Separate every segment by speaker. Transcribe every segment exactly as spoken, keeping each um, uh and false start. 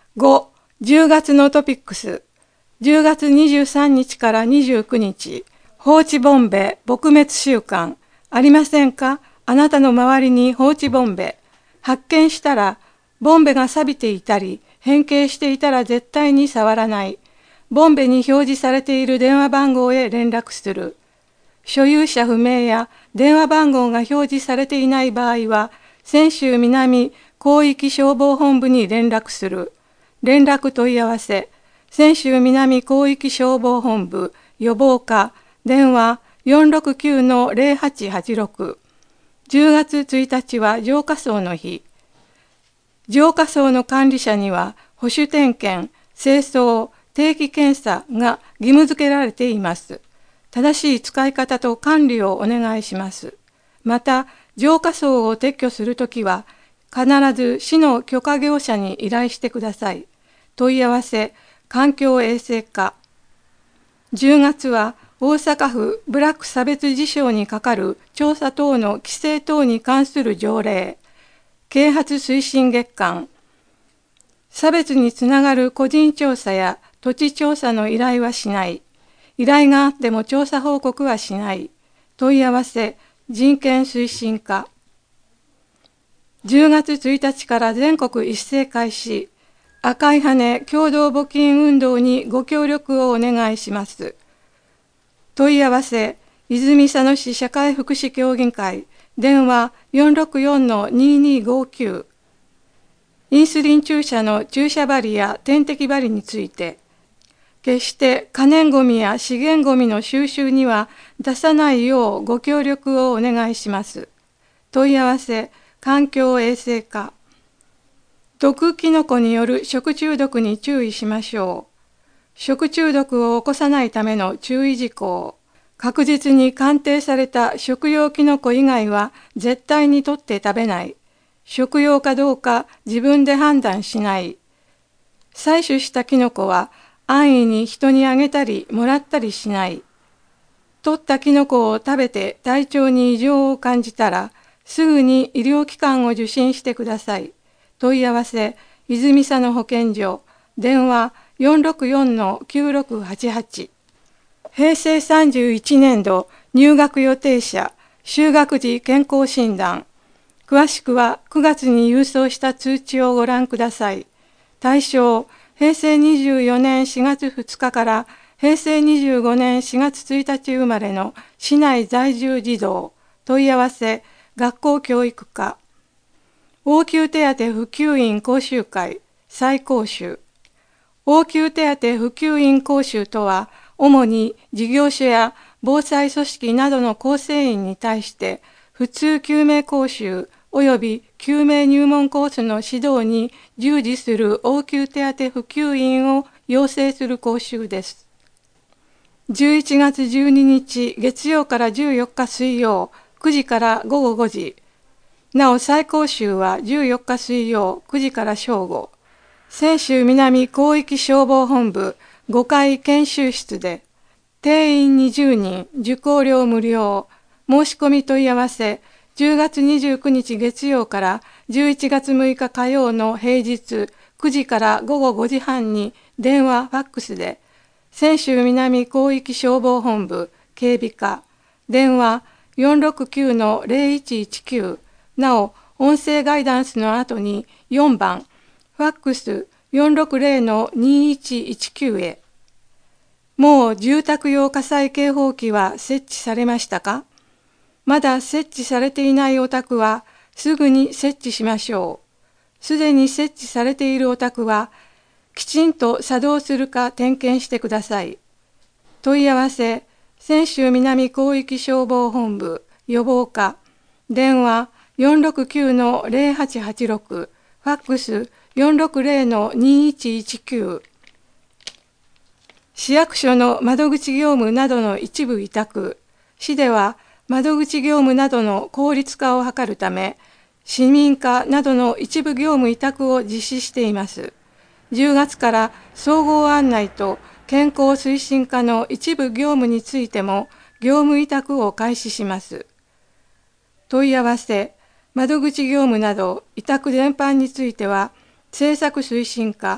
Speaker 1: ご、じゅうがつのトピックス。じゅうがつにじゅうさんにちからにじゅうくにち、放置ボンベ撲滅週間。ありませんか？あなたの周りに放置ボンベ。発見したら、ボンベが錆びていたり、変形していたら絶対に触らない。ボンベに表示されている電話番号へ連絡する。所有者不明や電話番号が表示されていない場合は、泉州南広域消防本部に連絡する。連絡問い合わせ、泉州南広域消防本部予防課、電話 よんろくきゅうのゼロはちはちろく。じゅうがつついたちは浄化槽の日。浄化槽の管理者には保守点検、清掃、定期検査が義務付けられています。正しい使い方と管理をお願いします。また、浄化槽を撤去するときは、必ず市の許可業者に依頼してください。問い合わせ、環境衛生課。じゅうがつは大阪府ブラック差別事象に係る調査等の規制等に関する条例、啓発推進月間。差別につながる個人調査や土地調査の依頼はしない。依頼があっても調査報告はしない。問い合わせ、人権推進課。じゅうがつついたちから全国一斉開始。赤い羽共同募金運動にご協力をお願いします。問い合わせ、泉佐野市社会福祉協議会、電話 よんろくよんのにーにーごきゅう。インスリン注射の注射針や点滴針について、決して可燃ごみや資源ごみの収集には出さないようご協力をお願いします。問い合わせ、環境衛生課。毒キノコによる食中毒に注意しましょう。食中毒を起こさないための注意事項。確実に鑑定された食用キノコ以外は絶対に取って食べない。食用かどうか自分で判断しない。採取したキノコは安易に人にあげたりもらったりしない。取ったキノコを食べて体調に異常を感じたらすぐに医療機関を受診してください。問い合わせ、泉佐野保健所、電話 よんろくよんのきゅうろくはちはち。へいせいさんじゅういちねんど入学予定者、就学時健康診断。詳しくはくがつに郵送した通知をご覧ください。対象、へいせいにじゅうよねんしがつふつかからへいせいにじゅうごねんしがつついたち生まれの市内在住児童。問い合わせ、学校教育課。応急手当普及員講習会再講習。応急手当普及員講習とは、主に事業所や防災組織などの構成員に対して、普通救命講習及び救命入門コースの指導に従事する応急手当普及員を養成する講習です。じゅういちがつじゅうににち月曜からじゅうよっか水曜くじからごごごじ。なお再講習はじゅうよっか水曜くじから正午。泉州南広域消防本部ごかい研修室で、定員にじゅうにん、受講料無料。申し込み問い合わせ、じゅうがつにじゅうくにち月曜からじゅういちがつむいか火曜の平日くじからごごごじはんに電話、ファックスで、泉州南広域消防本部警備課、電話 よんろくきゅうのゼロいちいちきゅう。なお、音声ガイダンスの後によんばん、ファックス よんろくゼロのにいちいちきゅう へ。もう住宅用火災警報器は設置されましたか？まだ設置されていないお宅はすぐに設置しましょう。すでに設置されているお宅はきちんと作動するか点検してください。問い合わせ、泉州南広域消防本部予防課、電話よんろくきゅうのゼロはちはちろく、ファックス よんろくゼロのにいちいちきゅう。市役所の窓口業務などの一部委託。市では窓口業務などの効率化を図るため、市民課などの一部業務委託を実施しています。じゅうがつから総合案内と健康推進課の一部業務についても業務委託を開始します。問い合わせ、窓口業務など委託全般については、政策推進課、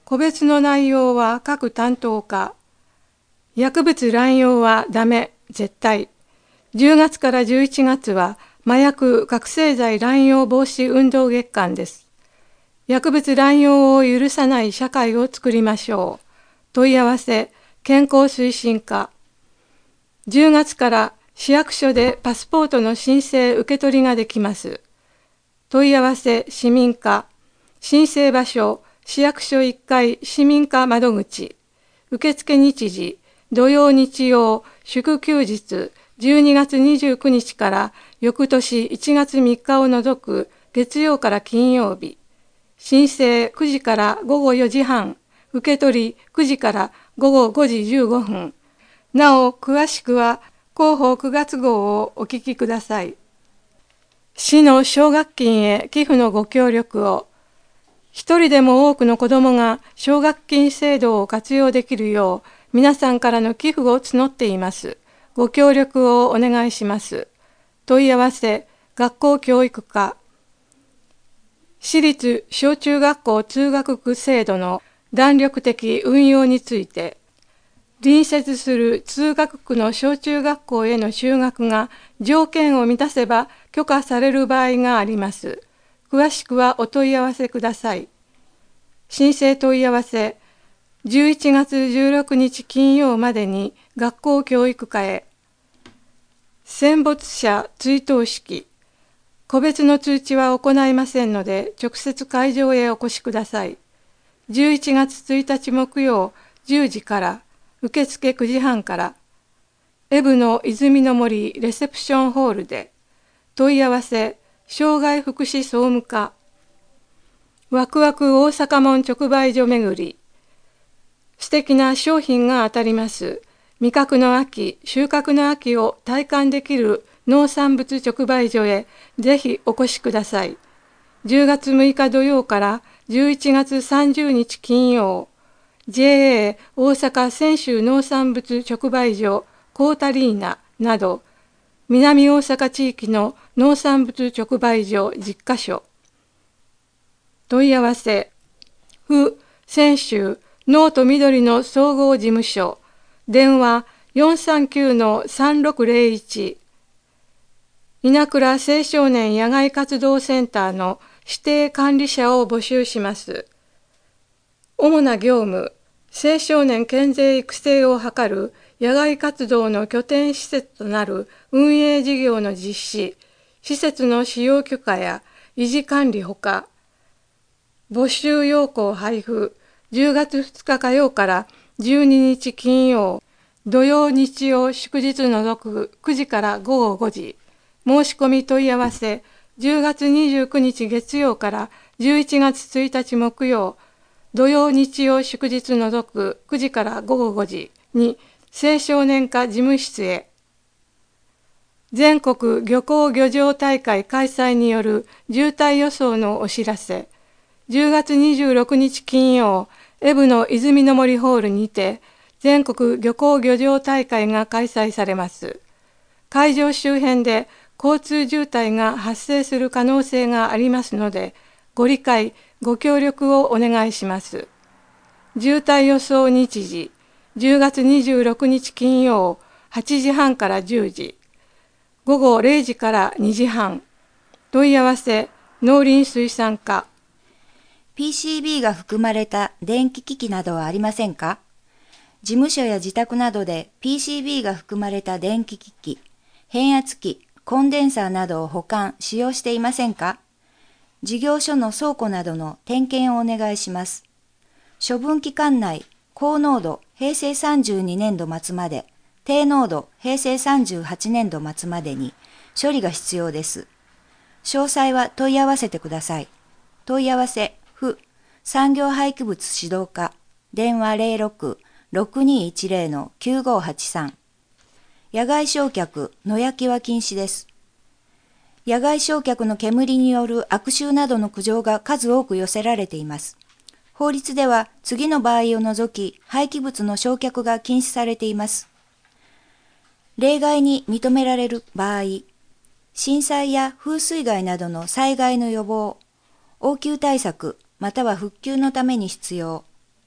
Speaker 1: 個別の内容は各担当課。薬物乱用はダメ、絶対。じゅうがつからじゅういちがつは麻薬覚醒剤乱用防止運動月間です。薬物乱用を許さない社会を作りましょう。問い合わせ、健康推進課。じゅうがつから市役所でパスポートの申請受け取りができます。問い合わせ、市民課。申請場所、市役所いっかい市民課窓口。受付日時、土曜日曜、祝休日、じゅうにがつにじゅうくにちから翌年いちがつみっかを除く月曜から金曜日。申請くじからごごよじはん。受け取りくじからごごごじじゅうごふん。なお、詳しくは広報くがつ号をお聞きください。市の奨学金へ寄付のご協力を。一人でも多くの子どもが奨学金制度を活用できるよう、皆さんからの寄付を募っています。ご協力をお願いします。問い合わせ、学校教育課。私立小中学校通学区制度の弾力的運用について、隣接する通学区の小中学校への就学が条件を満たせば許可される場合があります。詳しくはお問い合わせください。申請問い合わせ、じゅういちがつじゅうろくにち金曜までに学校教育課へ。戦没者追悼式。個別の通知は行いませんので、直接会場へお越しください。じゅういちがつついたち木曜じゅうじから、受付くじはんから、エブの泉の森レセプションホールで、問い合わせ、障害福祉総務課。ワクワク大阪門直売所巡り。素敵な商品が当たります。味覚の秋、収穫の秋を体感できる農産物直売所へぜひお越しください。じゅうがつむいか土曜からじゅういちがつさんじゅうにち金曜、ジェーエー 大阪泉州農産物直売所コータリーナなど、南大阪地域の農産物直売所じゅっかしょ。問い合わせ、府泉州農と緑の総合事務所、電話 よんさんきゅうのさんろくぜろいち、稲倉青少年野外活動センターの指定管理者を募集します。主な業務、青少年健全育成を図る野外活動の拠点施設となる運営事業の実施、施設の使用許可や維持管理ほか、募集要項配布、じゅうがつふつか火曜からじゅうににち金曜、土曜日曜祝日除くくじからごごごじ、申し込み問い合わせ、じゅうがつにじゅうくにち月曜からじゅういちがつついたち木曜、土曜日曜祝日除くくじからごごごじに青少年課事務室へ。全国漁港漁場大会開催による渋滞予想のお知らせ。じゅうがつにじゅうろくにち金曜、エブの泉の森ホールにて、全国漁港漁場大会が開催されます。会場周辺で交通渋滞が発生する可能性がありますので、ご理解、ご協力をお願いします。渋滞予想日時、じゅうがつにじゅうろくにち金曜、はちじはんからじゅうじ、ごごれいじからにじはん、問い合わせ、農林水産課。
Speaker 2: ピーシービー が含まれた電気機器などはありませんか？事務所や自宅などで ピーシービー が含まれた電気機器、変圧器、コンデンサーなどを保管、使用していませんか？事業所の倉庫などの点検をお願いします。処分期間内、高濃度へいせいさんじゅうにねんど末まで、低濃度へいせいさんじゅうはちねんど末までに処理が必要です。詳細は問い合わせてください。問い合わせ、府産業廃棄物指導課、電話 ゼロろく ろくにいちゼロ のきゅうごはちさん。野外焼却、野焼きは禁止です。野外焼却の煙による悪臭などの苦情が数多く寄せられています。法律では次の場合を除き廃棄物の焼却が禁止されています。例外に認められる場合、震災や風水害などの災害の予防、応急対策または復旧のために必要、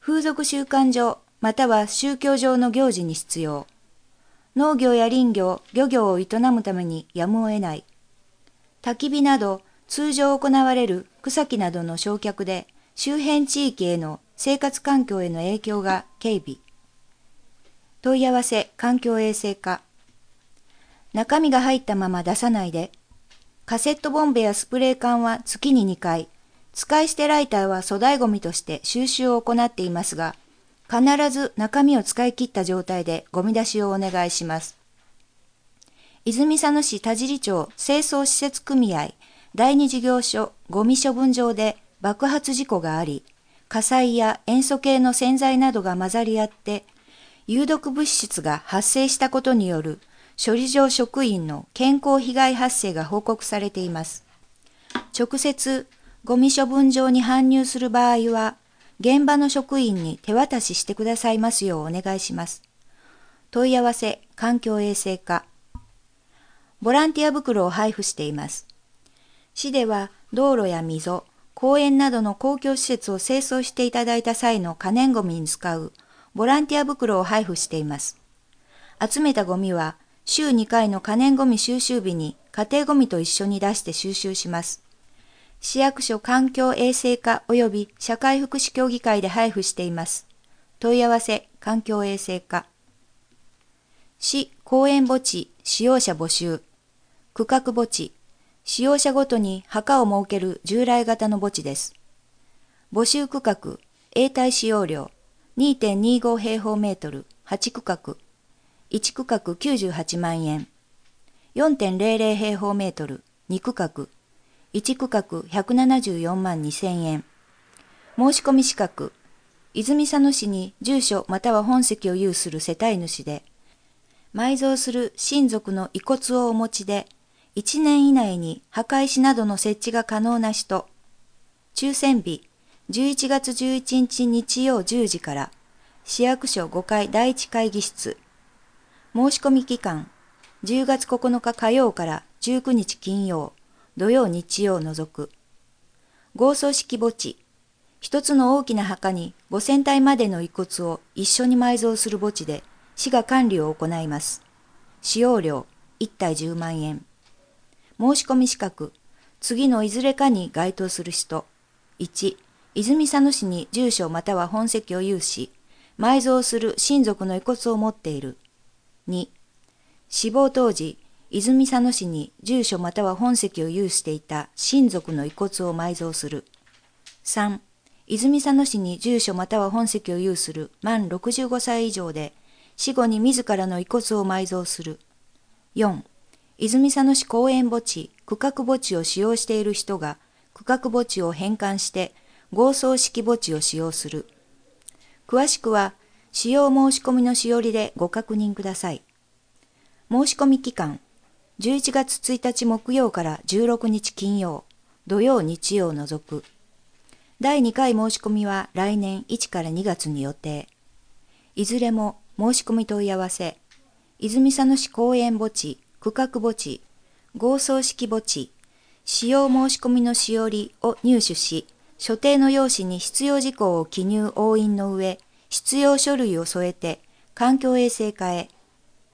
Speaker 2: 風俗習慣上または宗教上の行事に必要。農業や林業、漁業を営むためにやむを得ない。焚き火など通常行われる草木などの焼却で周辺地域への生活環境への影響が軽微。問い合わせ環境衛生課。中身が入ったまま出さないで。カセットボンベやスプレー缶は月ににかい、使い捨てライターは粗大ごみとして収集を行っていますが、必ず中身を使い切った状態でゴミ出しをお願いします。泉佐野市田尻町清掃施設組合第二事業所ゴミ処分場で爆発事故があり、火災や塩素系の洗剤などが混ざり合って有毒物質が発生したことによる処理場職員の健康被害発生が報告されています。直接ゴミ処分場に搬入する場合は、現場の職員に手渡ししてくださいますようお願いします。問い合わせ環境衛生課。ボランティア袋を配布しています。市では道路や溝、公園などの公共施設を清掃していただいた際の可燃ごみに使うボランティア袋を配布しています。集めたゴミは週にかいの可燃ごみ収集日に家庭ごみと一緒に出して収集します。市役所環境衛生課及び社会福祉協議会で配布しています。問い合わせ環境衛生課。市公園墓地使用者募集。区画墓地。使用者ごとに墓を設ける従来型の墓地です。募集区画、永代使用料 にてんにご 平方メートル、はち区画。いち区画きゅうじゅうはちまんえん。よんてんぜろぜろ 平方メートル、に区画。いち区画ひゃくななじゅうよんまんにせんえん。申し込み資格。泉佐野市に住所または本籍を有する世帯主で、埋蔵する親族の遺骨をお持ちで、いちねん以内に墓石などの設置が可能な人。抽選日、じゅういちがつじゅういちにち日曜じゅうじから、市役所ごかいだいいち会議室。申し込み期間、じゅうがつここのか火曜からじゅうくにち金曜、土曜日曜を除く。合葬式墓地。一つの大きな墓にごせんたいまでの遺骨を一緒に埋蔵する墓地で、市が管理を行います。使用料、いったいじゅうまんえん。申し込み資格。次のいずれかに該当する人。いち、泉佐野市に住所または本籍を有し、埋蔵する親族の遺骨を持っている。に、死亡当時、泉佐野市に住所または本籍を有していた親族の遺骨を埋蔵する。さん、泉佐野市に住所または本籍を有する満ろくじゅうごさい以上で、死後に自らの遺骨を埋蔵する。よん、泉佐野市公園墓地、区画墓地を使用している人が、区画墓地を返還して、合葬式墓地を使用する。詳しくは、使用申し込みのしおりでご確認ください。申し込み期間、じゅういちがつついたち木曜からじゅうろくにち金曜、土曜日曜を除く。だいにかい申し込みは来年いちからにがつに予定。いずれも申し込み問い合わせ、泉佐野市公園墓地、区画墓地、合葬式墓地、使用申し込みのしおりを入手し、所定の用紙に必要事項を記入押印の上、必要書類を添えて、環境衛生課へ